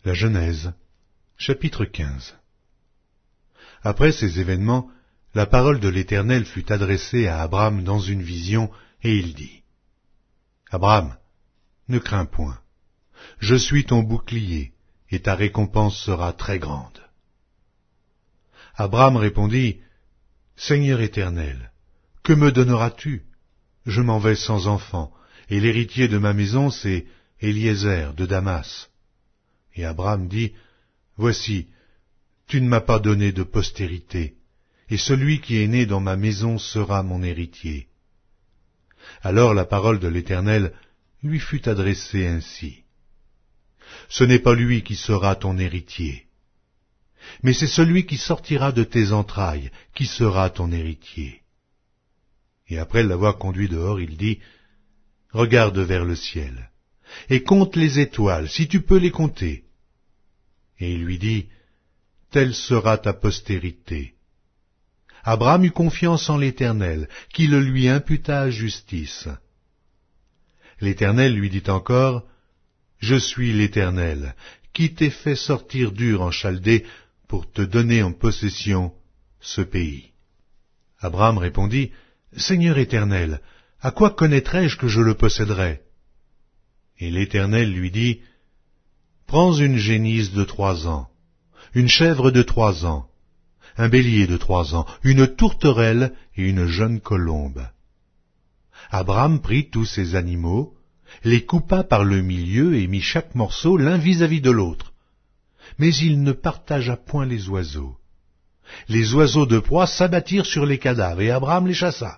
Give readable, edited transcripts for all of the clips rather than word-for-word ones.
La Genèse, chapitre 15. Après ces événements, la parole de l'Éternel fut adressée à Abram dans une vision, et il dit : Abram, ne crains point, je suis ton bouclier, et ta récompense sera très grande. Abram répondit : Seigneur Éternel, que me donneras-tu ? Je m'en vais sans enfant, et l'héritier de ma maison, c'est Éliézer de Damas. Et Abram dit : Voici, tu ne m'as pas donné de postérité, et celui qui est né dans ma maison sera mon héritier. Alors la parole de l'Éternel lui fut adressée ainsi : Ce n'est pas lui qui sera ton héritier, mais c'est celui qui sortira de tes entrailles qui sera ton héritier. Et après l'avoir conduit dehors, il dit : Regarde vers le ciel, et compte les étoiles, si tu peux les compter. Et il lui dit : Telle sera ta postérité. Abram eut confiance en l'Éternel, qui le lui imputa à justice. L'Éternel lui dit encore : Je suis l'Éternel, qui t'ai fait sortir d'Ur en Chaldée pour te donner en possession ce pays. Abram répondit : Seigneur Éternel, à quoi connaîtrai-je que je le posséderai ? Et l'Éternel lui dit : Prends une génisse de 3 ans, une chèvre de 3 ans, un bélier de 3 ans, une tourterelle et une jeune colombe. Abram prit tous ces animaux, les coupa par le milieu et mit chaque morceau l'un vis-à-vis de l'autre. Mais il ne partagea point les oiseaux. Les oiseaux de proie s'abattirent sur les cadavres, et Abram les chassa.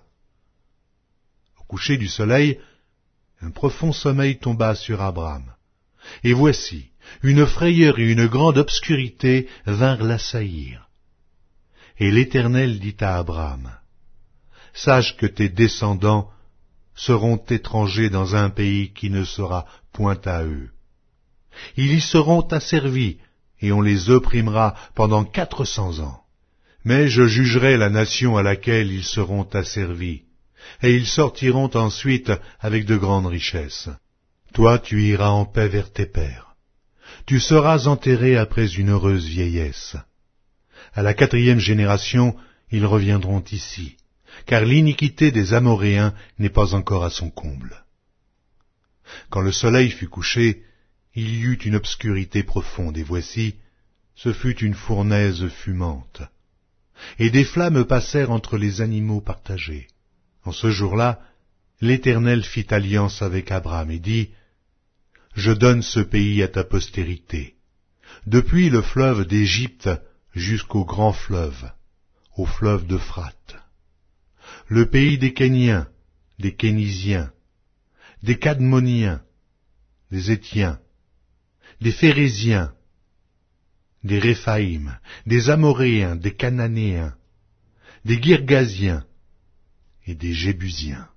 Au coucher du soleil, un profond sommeil tomba sur Abram. Et voici, une frayeur et une grande obscurité vinrent l'assaillir. Et l'Éternel dit à Abram : Sache que tes descendants seront étrangers dans un pays qui ne sera point à eux. Ils y seront asservis, et on les opprimera pendant 400 ans. Mais je jugerai la nation à laquelle ils seront asservis, et ils sortiront ensuite avec de grandes richesses. Toi, tu iras en paix vers tes pères. Tu seras enterré après une heureuse vieillesse. À la 4e génération, ils reviendront ici, car l'iniquité des Amoréens n'est pas encore à son comble. Quand le soleil fut couché, il y eut une obscurité profonde, et voici, ce fut une fournaise fumante. Et des flammes passèrent entre les animaux partagés. En ce jour-là, l'Éternel fit alliance avec Abram et dit : Je donne ce pays à ta postérité, depuis le fleuve d'Égypte jusqu'au grand fleuve, au fleuve d'Euphrate. Le pays des Kéniens, des Kénisiens, des Cadmoniens, des Étiens, des Phéréziens, des Réphaïm, des Amoréens, des Cananéens, des Girgasiens et des Jébusiens.